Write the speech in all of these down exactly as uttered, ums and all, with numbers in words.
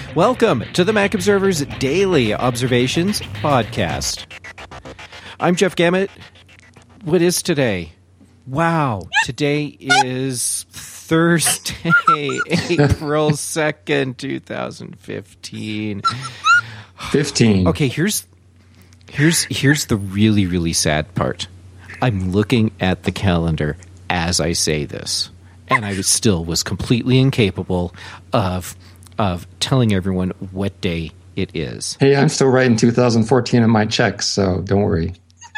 Welcome to the Mac Observer's Daily Observations Podcast. I'm Jeff Gamet. What is today? Wow, today is Thursday, April second, twenty fifteen. fifteen. Okay, here's here's here's the really, really sad part. I'm looking at the calendar as I say this, and I was still was completely incapable of of telling everyone what day it is. Hey, I'm still writing two thousand fourteen in my checks, so don't worry.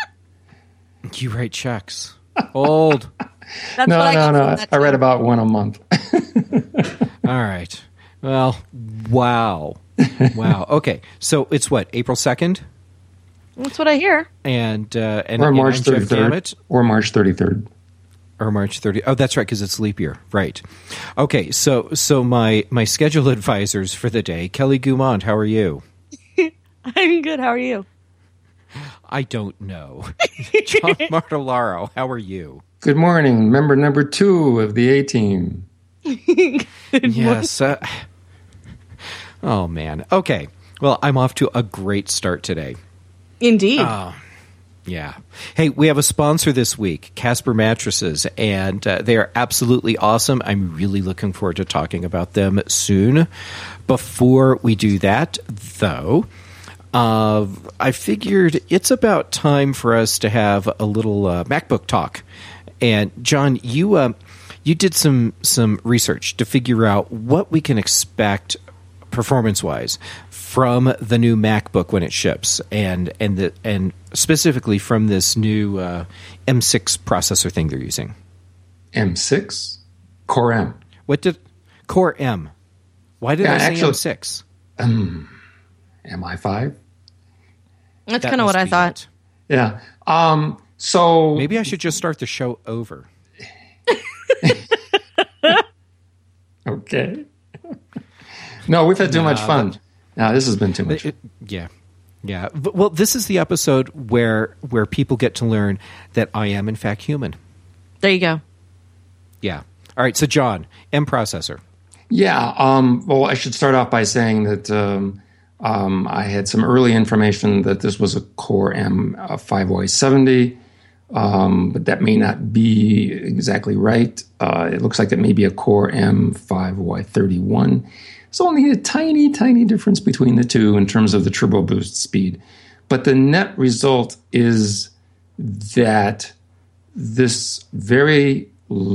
You write checks. Old. That's no, what I no, got no. from that I read too. about one a month. All right. Well, wow. Wow. Okay. So it's what, April second? That's what I hear. And, uh, and, or and March I'm Jeff thirty-third. Gamet. Or March thirty-third. Or March thirtieth. Oh, that's right, because it's leap year. Right. Okay, so so my, my schedule advisors for the day, Kelly Goumont, how are you? I'm good. How are you? I don't know. John Martellaro, how are you? Good morning, member number two of the A-Team. Yes. Uh, oh, man. Okay. Well, I'm off to a great start today. Indeed. Oh, yeah. Hey, we have a sponsor this week, Casper Mattresses, and uh, they are absolutely awesome. I'm really looking forward to talking about them soon. Before we do that, though, uh, I figured it's about time for us to have a little uh, MacBook talk. And John, you uh, you did some some research to figure out what we can expect performance-wise from the new MacBook when it ships, and and the and specifically from this new uh, M six processor thing they're using. M six? Core M. What did Core M? Why did Yeah, I say actually- M six? Um, M I five? That's That kind of what must I be thought. it. Yeah. Um, so... Maybe I should just start the show over. Okay. No, we've had too No, much fun. No, this has been too much. It- yeah. Yeah. V- Well, this is the episode where where people get to learn that I am in fact human. There you go. Yeah. All right. So, John, M processor. Yeah. Um, well, I should start off by saying that um, um, I had some early information that this was a Core M uh, five Y seventy, um, but that may not be exactly right. Uh, it looks like it may be a Core M five Y thirty-one. It's only a tiny, tiny difference between the two in terms of the turbo boost speed. But the net result is that this very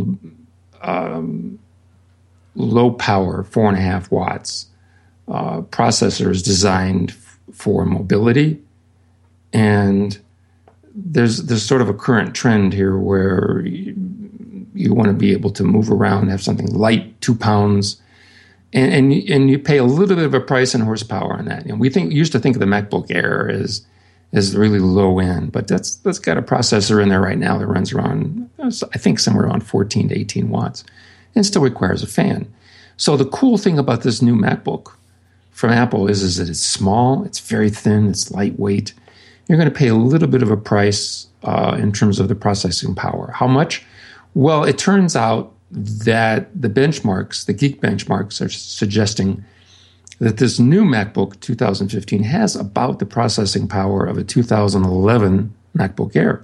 um, low power, four and a half watts, uh, processor is designed f- for mobility. And there's there's sort of a current trend here where you, you want to be able to move around, have something light, two pounds, and and you, and you pay a little bit of a price in horsepower on that. And we think used to think of the MacBook Air as as really low end, but that's that's got a processor in there right now that runs around, I think, somewhere around fourteen to eighteen watts, and still requires a fan. So the cool thing about this new MacBook from Apple is, is that it's small, it's very thin, it's lightweight. You're going to pay a little bit of a price uh, in terms of the processing power. How much? Well, it turns out that the benchmarks, the geek benchmarks, are suggesting that this new MacBook two thousand fifteen has about the processing power of a two thousand eleven MacBook Air.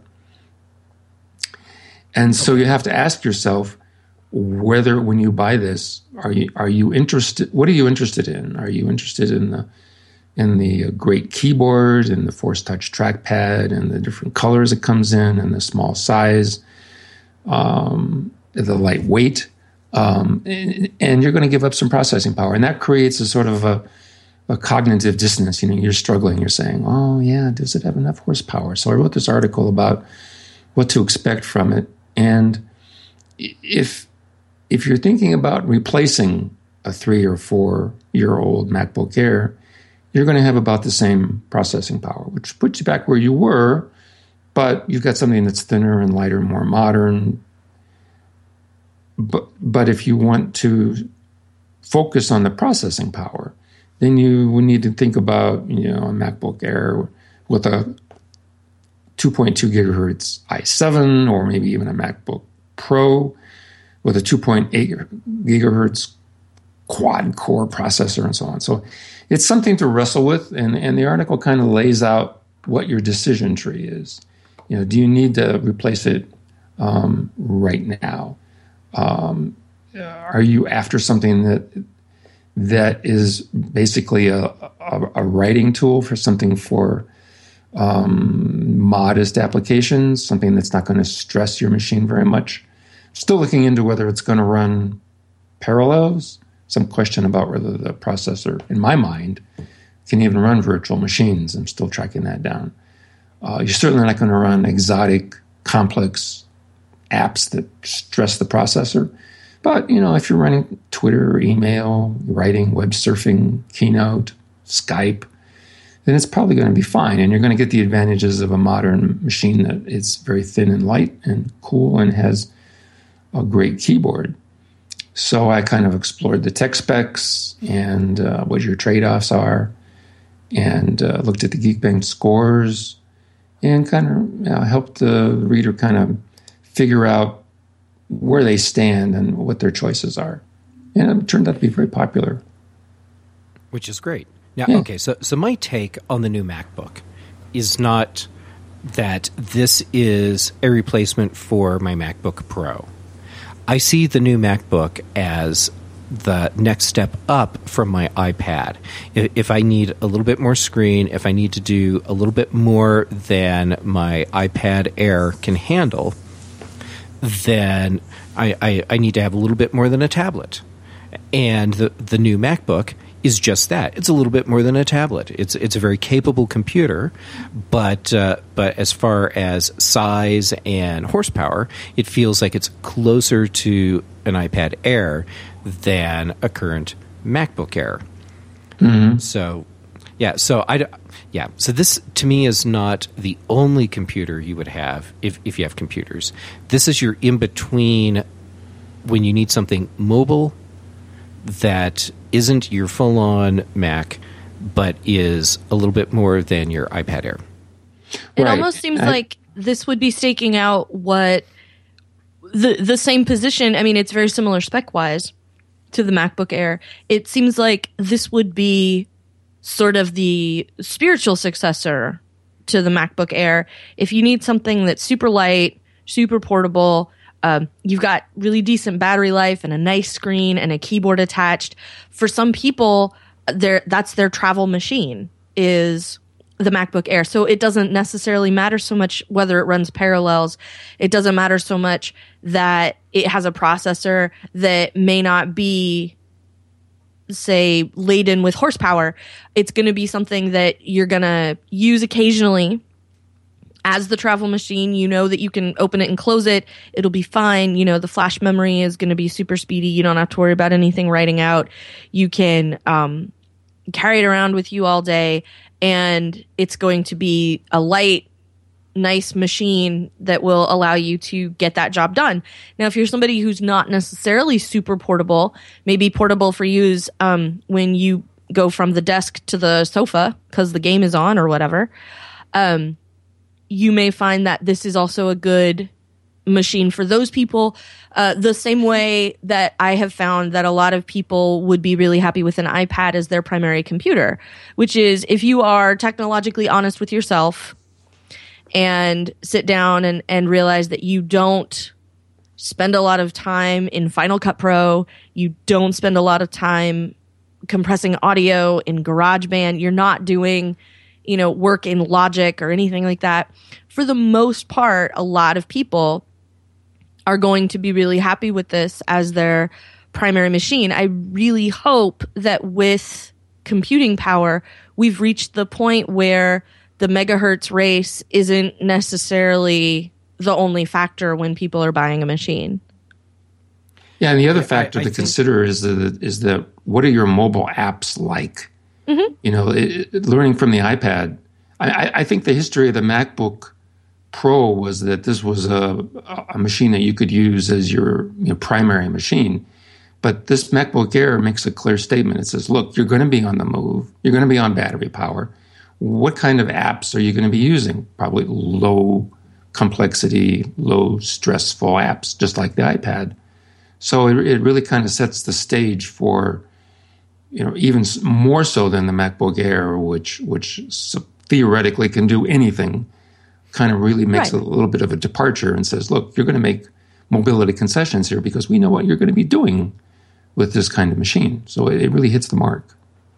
And so you have to ask yourself whether, when you buy this, are you are you interested? What are you interested in? Are you interested in the in the great keyboard and the Force Touch trackpad and the different colors it comes in and the small size, um, the lightweight? Um, and, and you're going to give up some processing power. And that creates a sort of a, a cognitive dissonance. You know, you're struggling. You're saying, oh, yeah, does it have enough horsepower? So I wrote this article about what to expect from it. And if if you're thinking about replacing a three or four year old MacBook Air, you're going to have about the same processing power, which puts you back where you were, but you've got something that's thinner and lighter, more modern. But but if you want to focus on the processing power, then you would need to think about, you know, a MacBook Air with a two point two gigahertz i seven, or maybe even a MacBook Pro with a two point eight gigahertz quad core processor and so on. So it's something to wrestle with, and, and the article kind of lays out what your decision tree is. You know, do you need to replace it um, right now? Um, are you after something that that is basically a, a, a writing tool for something for um, modest applications, something that's not going to stress your machine very much? Still looking into whether it's going to run parallels. Some question about whether the processor, in my mind, can even run virtual machines. I'm still tracking that down. Uh, you're certainly not going to run exotic, complex apps that stress the processor. But, you know, if you're running Twitter, email, writing, web surfing, Keynote, Skype, then it's probably going to be fine. And you're going to get the advantages of a modern machine that is very thin and light and cool and has a great keyboard. So I kind of explored the tech specs and uh, what your trade-offs are, and uh, looked at the Geekbench scores, and kind of you know, helped the reader kind of figure out where they stand and what their choices are. And it turned out to be very popular. Which is great. Now, yeah. okay, so, so my take on the new MacBook is not that this is a replacement for my MacBook Pro. I see the new MacBook as the next step up from my iPad. If I need a little bit more screen, if I need to do a little bit more than my iPad Air can handle, then I, I, I need to have a little bit more than a tablet. And the, the new MacBook is just that. It's a little bit more than a tablet. It's it's a very capable computer, but uh, but as far as size and horsepower, it feels like it's closer to an iPad Air than a current MacBook Air. Mm-hmm. So, yeah. So I yeah. So this to me is not the only computer you would have if if you have computers. This is your in between when you need something mobile that isn't your full-on Mac, but is a little bit more than your iPad Air. It Right. almost seems I- like this would be staking out what the the same position. I mean, it's very similar spec-wise to the MacBook Air. It seems like this would be sort of the spiritual successor to the MacBook Air. If you need something that's super light, super portable, Um, you've got really decent battery life and a nice screen and a keyboard attached. For some people, their that's their travel machine is the MacBook Air. So it doesn't necessarily matter so much whether it runs Parallels. It doesn't matter so much that it has a processor that may not be, say, laden with horsepower. It's going to be something that you're going to use occasionally as the travel machine. You know that you can open it and close it. It'll be fine. You know, the flash memory is going to be super speedy. You don't have to worry about anything writing out. You can um, carry it around with you all day, and it's going to be a light, nice machine that will allow you to get that job done. Now, if you're somebody who's not necessarily super portable, maybe portable for use um, when you go from the desk to the sofa because the game is on or whatever, um, you may find that this is also a good machine for those people. Uh, the same way that I have found that a lot of people would be really happy with an iPad as their primary computer, which is if you are technologically honest with yourself and sit down and, and realize that you don't spend a lot of time in Final Cut Pro, you don't spend a lot of time compressing audio in GarageBand, you're not doing you know, work in Logic or anything like that. For the most part, a lot of people are going to be really happy with this as their primary machine. I really hope that with computing power, we've reached the point where the megahertz race isn't necessarily the only factor when people are buying a machine. Yeah, and the other I- factor I- I to think- consider is that is that what are your mobile apps like? Mm-hmm. You know, it, it- learning from the iPad. I, I, I think the history of the MacBook Pro was that this was a, a machine that you could use as your you know, primary machine. But this MacBook Air makes a clear statement. It says, look, you're going to be on the move. You're going to be on battery power. What kind of apps are you going to be using? Probably low complexity, low stressful apps, just like the iPad. So it, it really kind of sets the stage for you know, even more so than the MacBook Air, which which theoretically can do anything, kind of really makes right. a little bit of a departure and says, look, you're going to make mobility concessions here because we know what you're going to be doing with this kind of machine. So it really hits the mark.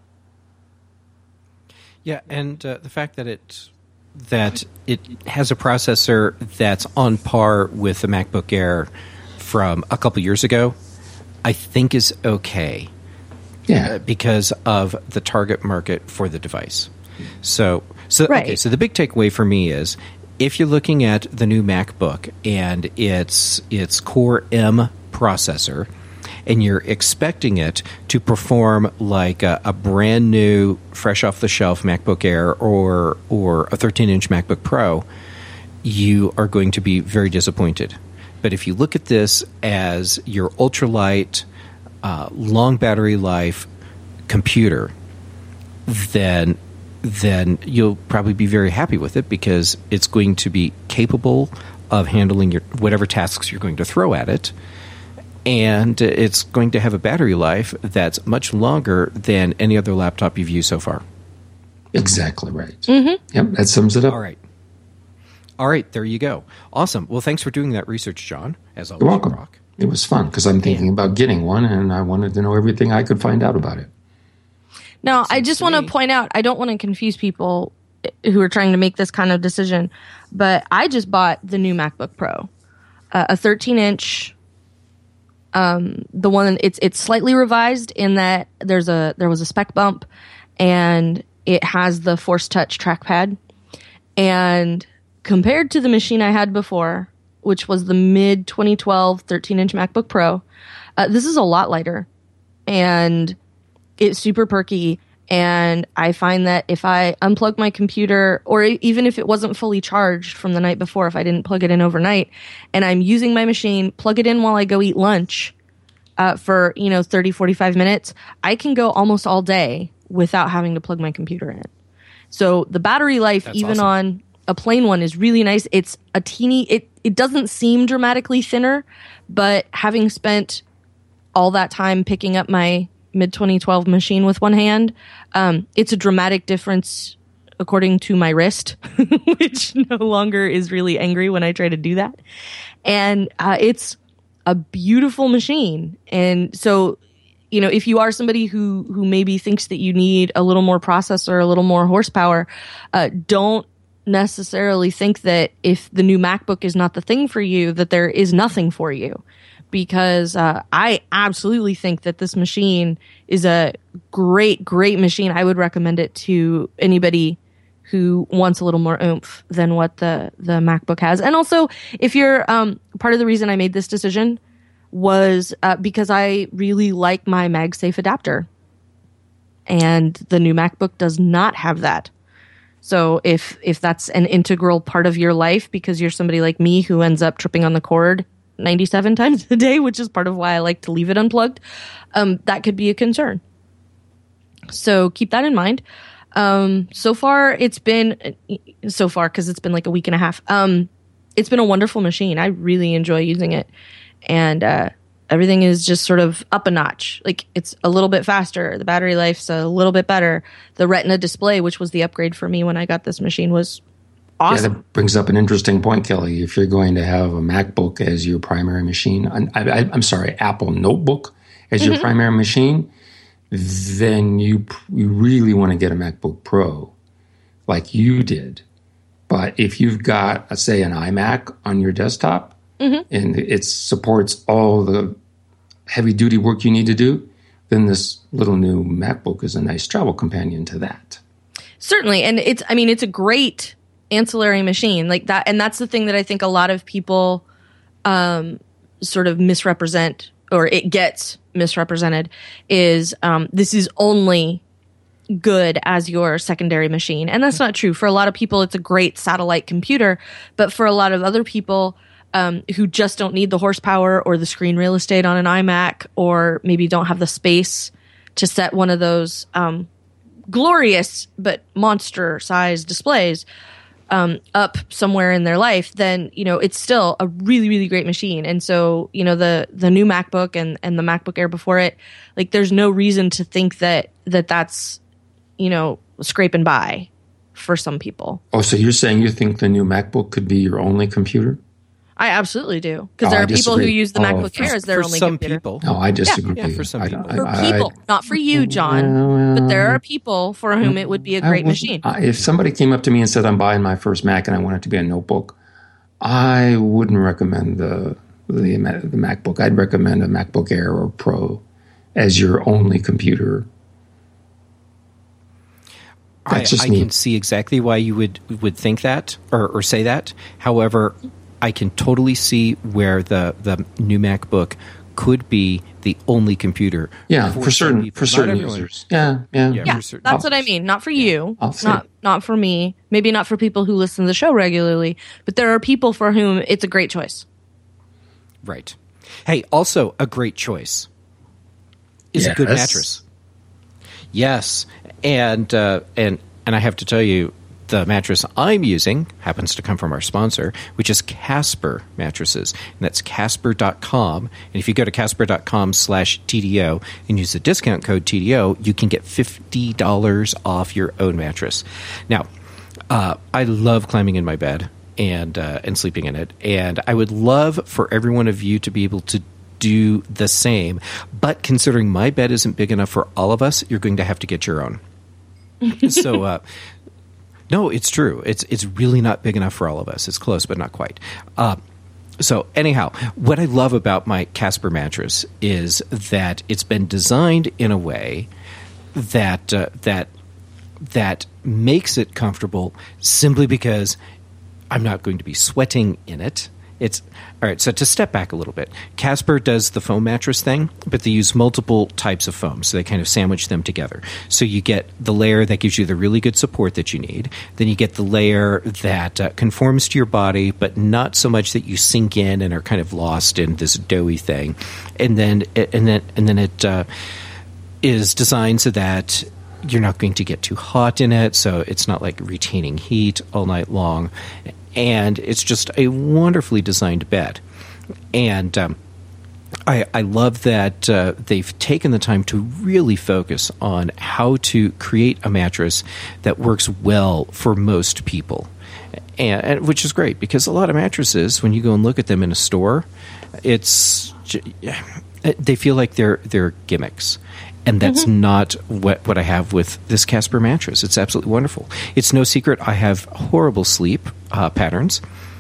Yeah, and uh, the fact that it that it has a processor that's on par with the MacBook Air from a couple years ago, I think is okay. Yeah, uh, because of the target market for the device. So, so right. okay. So the big takeaway for me is, if you're looking at the new MacBook and its its Core M processor, and you're expecting it to perform like a, a brand new, fresh off the shelf MacBook Air or or a thirteen inch MacBook Pro, you are going to be very disappointed. But if you look at this as your ultralight, uh, long battery life computer, then then you'll probably be very happy with it because it's going to be capable of handling your whatever tasks you're going to throw at it. And it's going to have a battery life that's much longer than any other laptop you've used so far. Exactly right. Mm-hmm. Yep, that sums it up. All right. All right, there you go. Awesome. Well, thanks for doing that research, John. As always, you're welcome. Rock. It was fun because I'm thinking yeah. about getting one, and I wanted to know everything I could find out about it. Now, Seems I just want to point out, I don't want to confuse people who are trying to make this kind of decision, but I just bought the new MacBook Pro, uh, a thirteen inch. Um, the one it's it's slightly revised in that there's a there was a spec bump, and it has the Force Touch trackpad. And compared to the machine I had before, which was the mid twenty twelve thirteen inch MacBook Pro, uh, this is a lot lighter, and it's super perky. And I find that if I unplug my computer, or even if it wasn't fully charged from the night before, if I didn't plug it in overnight, and I'm using my machine, plug it in while I go eat lunch uh, for, you know, thirty, forty-five minutes, I can go almost all day without having to plug my computer in. So the battery life, That's even awesome. on a plain one, is really nice. It's a teeny, it, it doesn't seem dramatically thinner, but having spent all that time picking up my mid twenty twelve machine with one hand, um, it's a dramatic difference according to my wrist, which no longer is really angry when I try to do that. And uh, it's a beautiful machine. And so, you know, if you are somebody who who maybe thinks that you need a little more processor, a little more horsepower, uh, don't necessarily think that if the new MacBook is not the thing for you, that there is nothing for you. Because uh, I absolutely think that this machine is a great, great machine. I would recommend it to anybody who wants a little more oomph than what the, the MacBook has. And also, if you're um, part of the reason I made this decision was uh, because I really like my MagSafe adapter. And the new MacBook does not have that. So if if that's an integral part of your life because you're somebody like me who ends up tripping on the cord ninety-seven times a day, which is part of why I like to leave it unplugged, um, that could be a concern. So keep that in mind. Um, so far, it's been, so far, because it's been like a week and a half, um, it's been a wonderful machine. I really enjoy using it. And uh, everything is just sort of up a notch. Like, it's a little bit faster. The battery life's a little bit better. The Retina display, which was the upgrade for me when I got this machine, was awesome. Yeah, that brings up an interesting point, Kelly. If you're going to have a MacBook as your primary machine, I, I, I'm sorry, Apple Notebook as mm-hmm. your primary machine, then you you really want to get a MacBook Pro like you did. But if you've got, uh, say, an iMac on your desktop mm-hmm. and it supports all the heavy-duty work you need to do, then this little new MacBook is a nice travel companion to that. Certainly. And it's, I mean, it's a great ancillary machine like that. And that's the thing that I think a lot of people um, sort of misrepresent, or it gets misrepresented, is um, this is only good as your secondary machine. And that's not true. For a lot of people, it's a great satellite computer. But for a lot of other people um, who just don't need the horsepower or the screen real estate on an iMac, or maybe don't have the space to set one of those um, glorious but monster-sized displays, um, up somewhere in their life, then, you know, it's still a really, really great machine. And so, you know, the, the new MacBook and, and the MacBook Air before it, like, there's no reason to think that, that that's, you know, scraping by for some people. Oh, so you're saying you think the new MacBook could be your only computer? I absolutely do. Because Oh, there I are people who disagree. use the Oh, MacBook for- Air as their for only some computer. people. No, I disagree. Yeah, for some I people. don't- For I- I- people, not for you, John. Well, But there are people for whom it would be a I great would- machine. I- if somebody came up to me and said, I'm buying my first Mac and I want it to be a notebook, I wouldn't recommend the, the, the MacBook. I'd recommend a MacBook Air or Pro as your only computer. I, That's just I me. can see exactly why you would would think that or, or say that. However, I can totally see where the, the new MacBook could be the only computer. Yeah, for, some certain people. for Not certain everyone. users. Yeah, yeah. Yeah. Yeah, for certain- that's what I mean. Not for you, I'll say- not not for me. Maybe not for people who listen to the show regularly, but there are people for whom it's a great choice. Right. Hey, also a great choice is a good Yes. mattress. Yes, and uh, and and I have to tell you, the mattress I'm using happens to come from our sponsor, which is Casper Mattresses, and that's Casper dot com. And if you go to Casper dot com slash T D O and use the discount code T D O, you can get fifty dollars off your own mattress. Now, uh, I love climbing in my bed and uh, and sleeping in it, and I would love for every one of you to be able to do the same. But considering my bed isn't big enough for all of us, you're going to have to get your own. so, uh, no, it's true. It's it's really not big enough for all of us. It's close, but not quite. Uh, so anyhow, what I love about my Casper mattress is that it's been designed in a way that uh, that that makes it comfortable simply because I'm not going to be sweating in it. It's all right. So to step back a little bit, Casper does the foam mattress thing, but they use multiple types of foam, so they kind of sandwich them together. So you get the layer that gives you the really good support that you need. Then you get the layer that uh, conforms to your body, but not so much that you sink in and are kind of lost in this doughy thing. And then and then and then it uh, is designed so that you're not going to get too hot in it, so it's not like retaining heat all night long. And it's just a wonderfully designed bed. And um, I, I love that uh, they've taken the time to really focus on how to create a mattress that works well for most people. And, and which is great, because a lot of mattresses, when you go and look at them in a store, it's they feel like they're they're gimmicks. And that's mm-hmm. not what, what I have with this Casper mattress. It's absolutely wonderful. It's no secret I have horrible sleep uh, patterns,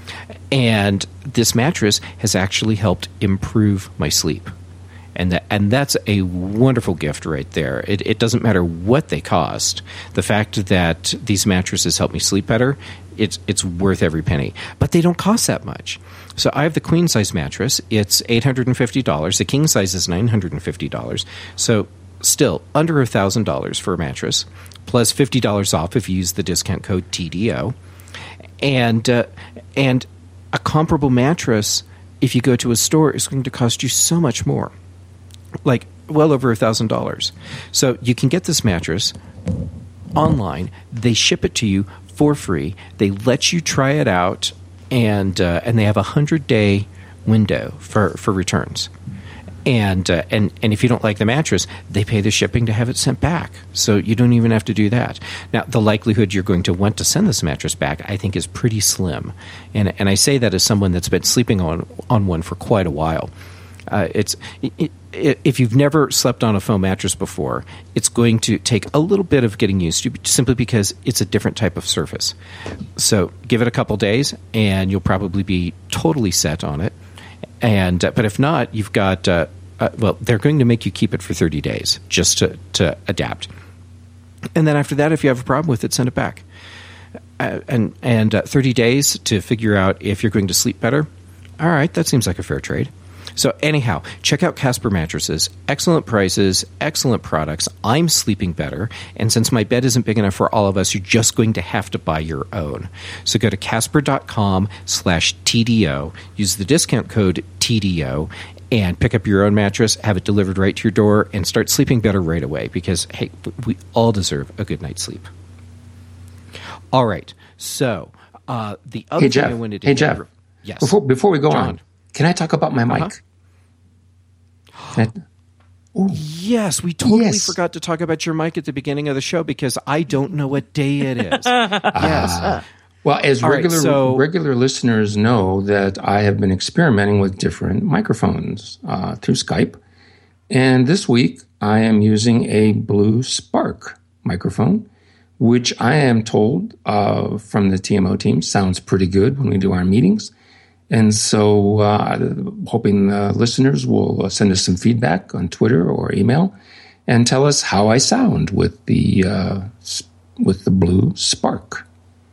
and this mattress has actually helped improve my sleep. And that and that's a wonderful gift right there. It, it doesn't matter what they cost. The fact that these mattresses help me sleep better, it's it's worth every penny. But they don't cost that much. So I have the queen size mattress. It's eight hundred fifty dollars. The king size is nine hundred fifty dollars. So still under one thousand dollars for a mattress, plus fifty dollars off if you use the discount code T D O. And uh, and a comparable mattress, if you go to a store, is going to cost you so much more, like well over one thousand dollars. So you can get this mattress online. They ship it to you for free. They let you try it out, and uh, and they have a one hundred day window for, for returns. And, uh, and and if you don't like the mattress, they pay the shipping to have it sent back. So you don't even have to do that. Now, the likelihood you're going to want to send this mattress back, I think, is pretty slim. And and I say that as someone that's been sleeping on, on one for quite a while. Uh, it's it, it, if you've never slept on a foam mattress before, it's going to take a little bit of getting used to, simply because it's a different type of surface. So give it a couple days, and you'll probably be totally set on it. And uh, but if not, you've got uh, uh, well, they're going to make you keep it for thirty days just to, to adapt. And then after that, if you have a problem with it, send it back. Uh, and and uh, thirty days to figure out if you're going to sleep better. All right, that seems like a fair trade. So anyhow, check out Casper Mattresses. Excellent prices, excellent products. I'm sleeping better. And since my bed isn't big enough for all of us, you're just going to have to buy your own. So go to Casper dot com slash T D O. Use the discount code T D O and pick up your own mattress, have it delivered right to your door, and start sleeping better right away, because, hey, we all deserve a good night's sleep. All right. So Uh, the other Hey, thing Jeff. I wanted to Hey, hit Jeff. over- yes. Before, before we go John. on, can I talk about my mic? Uh-huh. Can I- Yes, we totally Yes. forgot to talk about your mic at the beginning of the show because I don't know what day it is. Yes. Well, as All right, regular so- regular listeners know that I have been experimenting with different microphones uh, through Skype. And this week, I am using a Blue Spark microphone, which I am told uh, from the T M O team sounds pretty good when we do our meetings. And so uh, hoping uh, listeners will uh, send us some feedback on Twitter or email and tell us how I sound with the uh, with the Blue Spark.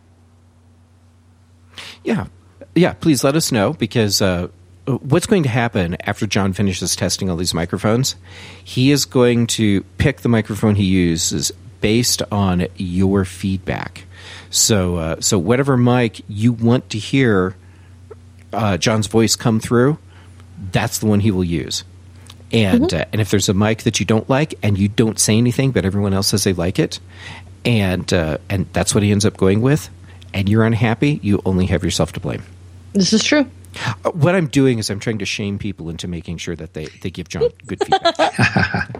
Yeah. Yeah, please let us know because uh, what's going to happen after John finishes testing all these microphones, he is going to pick the microphone he uses based on your feedback. So, uh, so whatever mic you want to hear uh, John's voice come through, that's the one he will use. And mm-hmm. uh, and if there's a mic that you don't like and you don't say anything, but everyone else says they like it, and uh, and that's what he ends up going with, and you're unhappy, you only have yourself to blame. This is true. Uh, what I'm doing is I'm trying to shame people into making sure that they, they give John good feedback.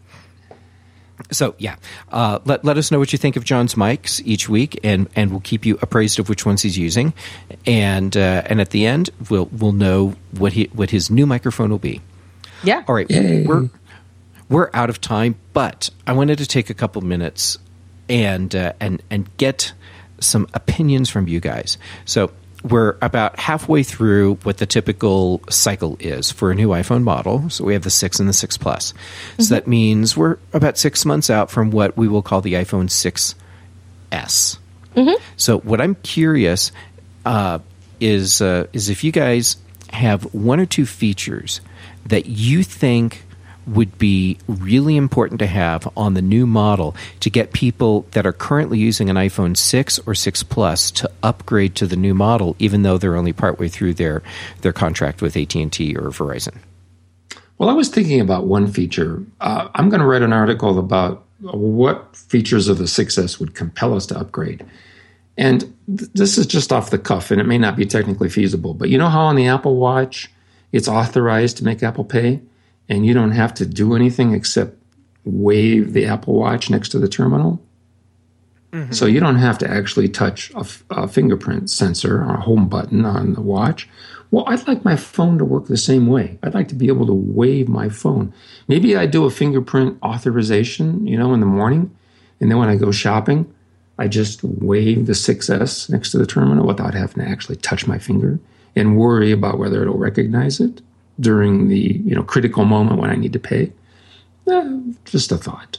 So, yeah, uh, let let us know what you think of John's mics each week, and, and we'll keep you appraised of which ones he's using. And uh, and at the end, we'll we'll know what he what his new microphone will be. Yeah. All right. Yay. We're we're out of time, but I wanted to take a couple minutes and uh, and and get some opinions from you guys. So we're about halfway through what the typical cycle is for a new iPhone model. So we have the six and the six Plus. Mm-hmm. So that means we're about six months out from what we will call the iPhone six S. Mm-hmm. So what I'm curious uh, is uh, is if you guys have one or two features that you think would be really important to have on the new model to get people that are currently using an iPhone six or six Plus to upgrade to the new model, even though they're only partway through their, their contract with A T and T or Verizon. Well, I was thinking about one feature. Uh, I'm going to write an article about what features of the six S would compel us to upgrade. And th- this is just off the cuff, and it may not be technically feasible. But you know how on the Apple Watch, it's authorized to make Apple Pay? And you don't have to do anything except wave the Apple Watch next to the terminal. Mm-hmm. So you don't have to actually touch a, f- a fingerprint sensor or a home button on the watch. Well, I'd like my phone to work the same way. I'd like to be able to wave my phone. Maybe I do a fingerprint authorization, you know, in the morning. And then when I go shopping, I just wave the six S next to the terminal without having to actually touch my finger and worry about whether it'll recognize it during the you know critical moment when I need to pay. Eh, just a thought.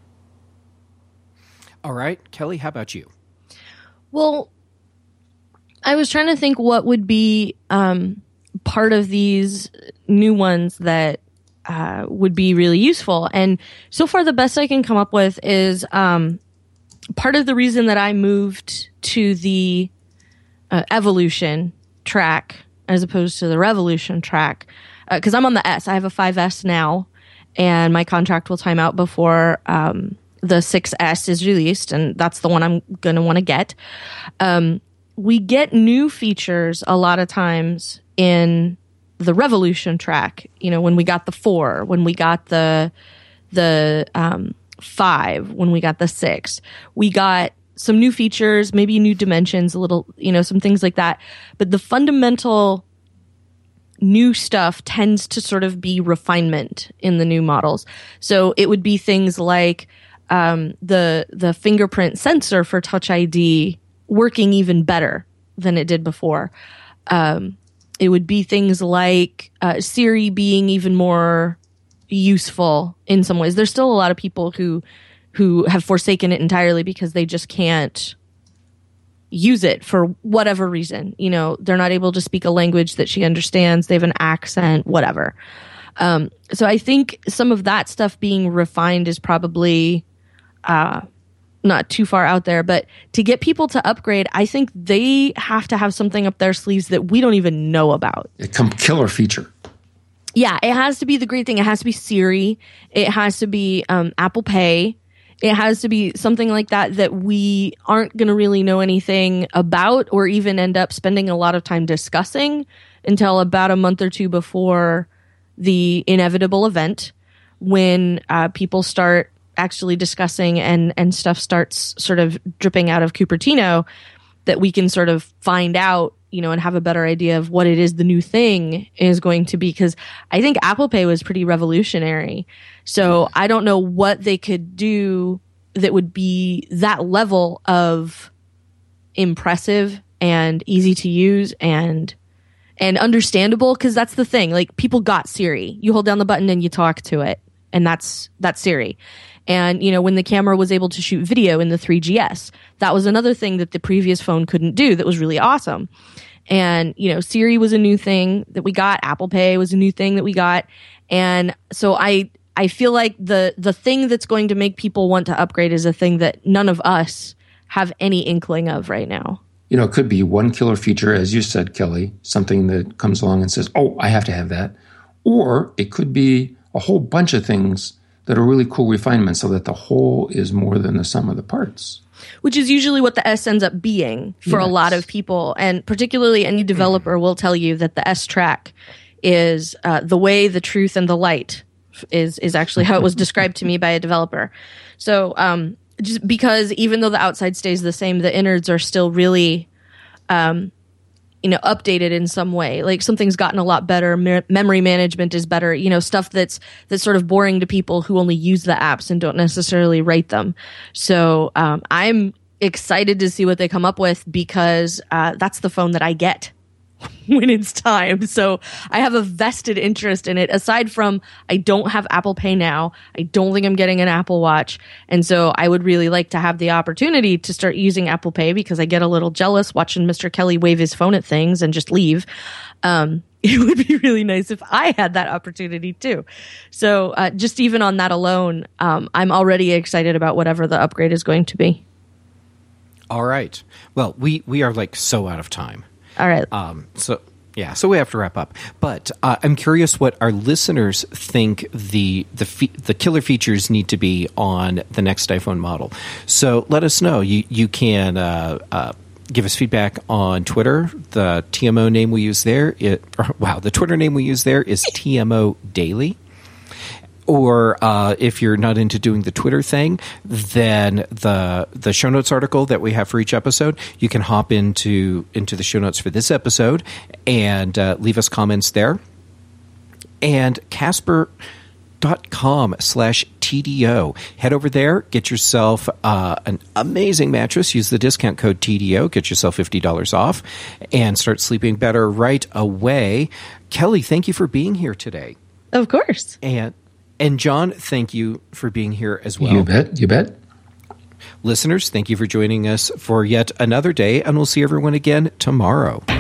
All right, Kelly, how about you? Well, I was trying to think what would be um, part of these new ones that uh, would be really useful. And so far, the best I can come up with is um, part of the reason that I moved to the uh, Evolution track as opposed to the Revolution track, because uh, I'm on the S. I have a five S now, and my contract will time out before um, the six S is released, and that's the one I'm going to want to get. Um, we get new features a lot of times in the Revolution track. You know, when we got the four, when we got the the um, five, when we got the six, we got some new features, maybe new dimensions, a little, you know, some things like that. But the fundamental new stuff tends to sort of be refinement in the new models. So it would be things like um, the the fingerprint sensor for Touch I D working even better than it did before. Um, it would be things like uh, Siri being even more useful in some ways. There's still a lot of people who who have forsaken it entirely because they just can't use it for whatever reason. You know, they're not able to speak a language that she understands. They have an accent, whatever. Um, so I think some of that stuff being refined is probably uh, not too far out there. But to get people to upgrade, I think they have to have something up their sleeves that we don't even know about. A killer feature. Yeah, it has to be the great thing. It has to be Siri. It has to be um, Apple Pay. It has to be something like that that we aren't going to really know anything about or even end up spending a lot of time discussing until about a month or two before the inevitable event, when uh, people start actually discussing and, and stuff starts sort of dripping out of Cupertino, that we can sort of find out, you know, and have a better idea of what it is the new thing is going to be. Because I think Apple Pay was pretty revolutionary. So I don't know what they could do that would be that level of impressive and easy to use and and understandable. Because that's the thing. Like, people got Siri. You hold down the button and you talk to it. And that's that's Siri. And, you know, when the camera was able to shoot video in the three G S, that was another thing that the previous phone couldn't do that was really awesome. And, you know, Siri was a new thing that we got. Apple Pay was a new thing that we got. And so I I feel like the the thing that's going to make people want to upgrade is a thing that none of us have any inkling of right now. You know, it could be one killer feature, as you said, Kelly, something that comes along and says, oh, I have to have that. Or it could be a whole bunch of things that are really cool refinements so that the whole is more than the sum of the parts. Which is usually what the S ends up being for yes. a lot of people. And particularly any developer will tell you that the S track is uh, the way, the truth, and the light is is actually how it was described to me by a developer. So um, just because even though the outside stays the same, the innards are still really um, you know, updated in some way. Like, something's gotten a lot better. Me- memory management is better. You know, stuff that's that's sort of boring to people who only use the apps and don't necessarily write them. So um, I'm excited to see what they come up with, because uh, that's the phone that I get when it's time. So I have a vested interest in it. Aside from, I don't have Apple Pay now. I don't think I'm getting an Apple Watch. And so I would really like to have the opportunity to start using Apple Pay, because I get a little jealous watching Mister Kelly wave his phone at things and just leave. Um, it would be really nice if I had that opportunity too. So uh, just even on that alone, um, I'm already excited about whatever the upgrade is going to be. All right. Well, we, we are like so out of time. All right. Um, so, yeah, so we have to wrap up. But uh, I'm curious what our listeners think the the fe- the killer features need to be on the next iPhone model. So let us know. You you can uh, uh, give us feedback on Twitter. The T M O name we use there, it, or, wow, the Twitter name we use there is T M O Daily. Or uh, if you're not into doing the Twitter thing, then the the show notes article that we have for each episode, you can hop into into the show notes for this episode and uh, leave us comments there. And Casper dot com slash T D O. Head over there, get yourself uh, an amazing mattress. Use the discount code T D O, get yourself fifty dollars off, and start sleeping better right away. Kelly, thank you for being here today. Of course. And And John, thank you for being here as well. You bet. You bet. Listeners, thank you for joining us for yet another day, and we'll see everyone again tomorrow.